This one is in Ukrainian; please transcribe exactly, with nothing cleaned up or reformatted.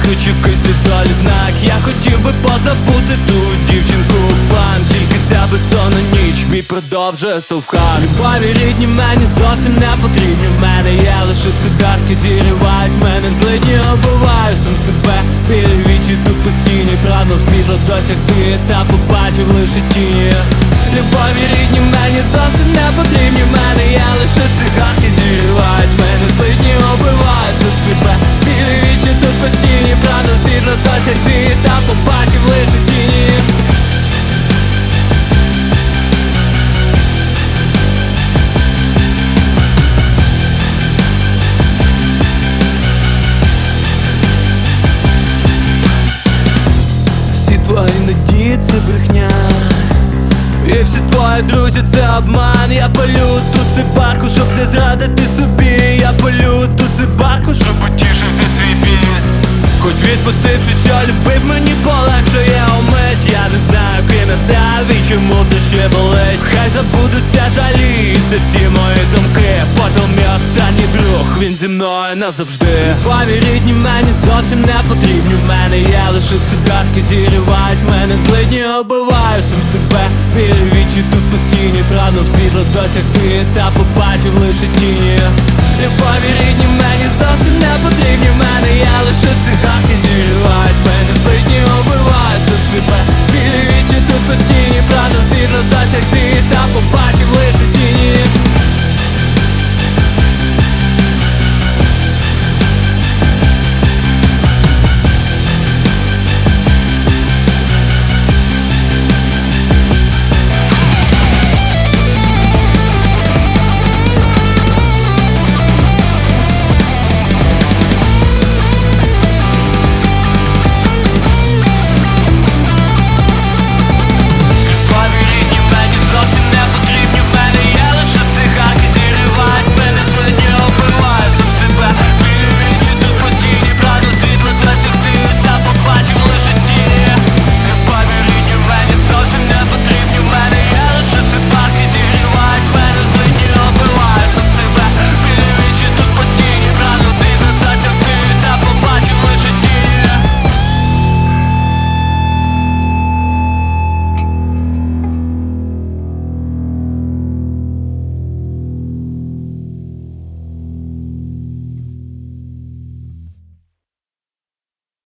дочекайся долі знак. Я хотів би позабути ту дівчинку план, тільки ця безсонна ніч мій продовжує совхар. Любові рідні мені зовсім не потрібні. В мене є лише цигарки, зігрівають мене в злидні. Оббиваю сам себе, білі вічі тут постійні. Прагнув світло досягти, та побачив лише тіні. Любові рідні мені зовсім не потрібні. В мене є лише цигарки, зігрівають мене в злидні. Оббиваю сам себе, білі вічі тут постійні. Прагнув світло досягти, та побачив лише тіні. Твої надії це брехня, і всі твої друзі це обман. Я палю тут цигарку, щоб не зрадити собі. Я палю тут цигарку, щоб утішити свій біль. Хоч відпустивши, що любив, мені полегшує умить. Я не знаю, ким я став і чому в душі болить. Хай забудуться жалі, це всі мої думки. Потім мій останній друг, він зі мною назавжди. Любові рідні мені зовсім не потрібні. В мене є лише цигарки, зігрівають мене в злидні. Оббиваю сам себе, білі вічі тут постійні. Прагнув світло досягти, та побачив лише тіні. Любові рідні мені зовсім не потрібні. В мене є лише цигарки, зігрівають мене в злидні. Оббиваю сам себе, білі вічі тут постійні.